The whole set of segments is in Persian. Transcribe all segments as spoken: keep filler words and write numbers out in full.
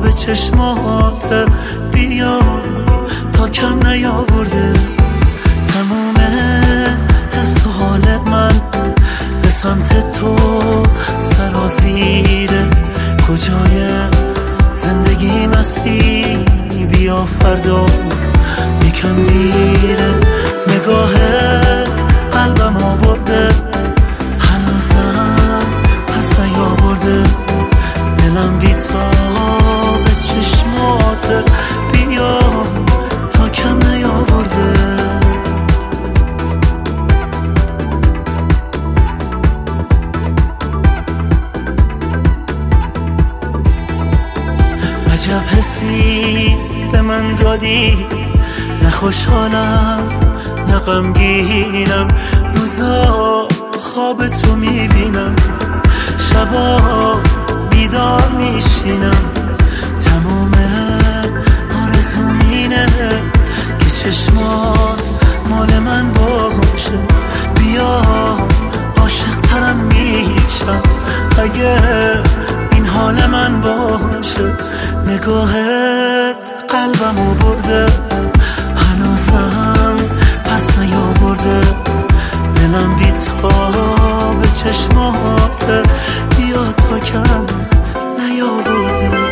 به چشمات بیا تا کم نیاورده تموم حس و حال من به سمت تو سرازیره کجای زندگی مستی بیا فردا یکم دیره نگاهت قلبم آورده هنوزم پس نیاورده دلم بی‌تاب چشمات بیا تا کم نیاورده عجب حسی به من دادی نه خوشحالم نه غمگینم روزا خواب تو میبینم شبا بیدار میشینم تمام آرزوم اینه که چشمات مال من باشه بیا عاشق ترم میشم اگه این حال من باشه نگاهت قلبمو برده هنوزم پس نیاورده دلم بی‌تاب چشمات بیا تا کم نیاورده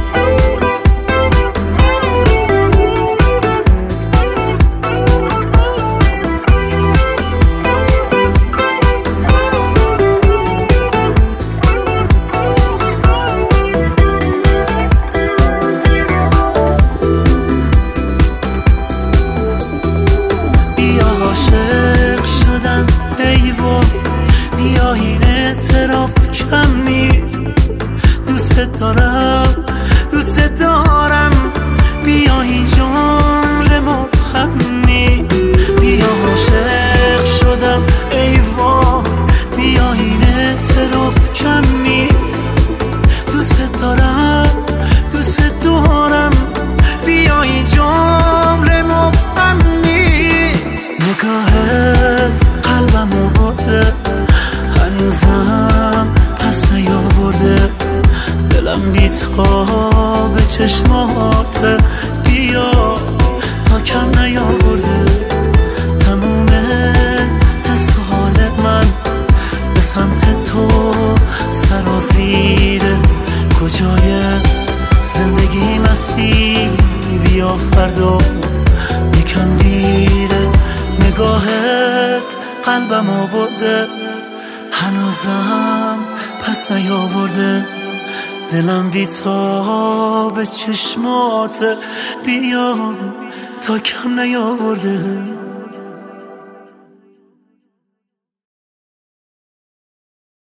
عاشق شدم ای وای بیا این اعتراف کم نیست دوست دارم دوست دارم بیا این جمله مبهم نیست بیا عاشق شدم ای وای بیا این اعتراف کم نیست دوست دارم دوست دارم بیا این جمله مبهم نیست نگاهت قلبمو برده هنوزم پس نیاورده دلم بی‌تاب چشمات بیا تا کم نیاورده تموم حس و حال من به سمت تو سرازیره کجای زندگی مستی بیا فردا یکم دیره نگاهت قلبم آورده هنوزم پس نیاورده دلم بی‌تاب چشمات بیا تا کم نیاورده